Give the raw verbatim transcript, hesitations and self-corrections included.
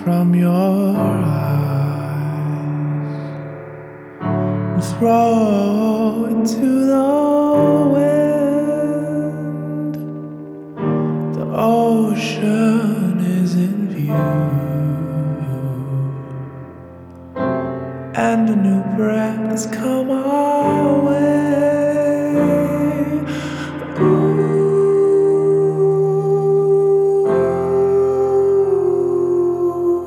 from your eyes and throw it to the wind. The ocean is in view, and a new breath has come on.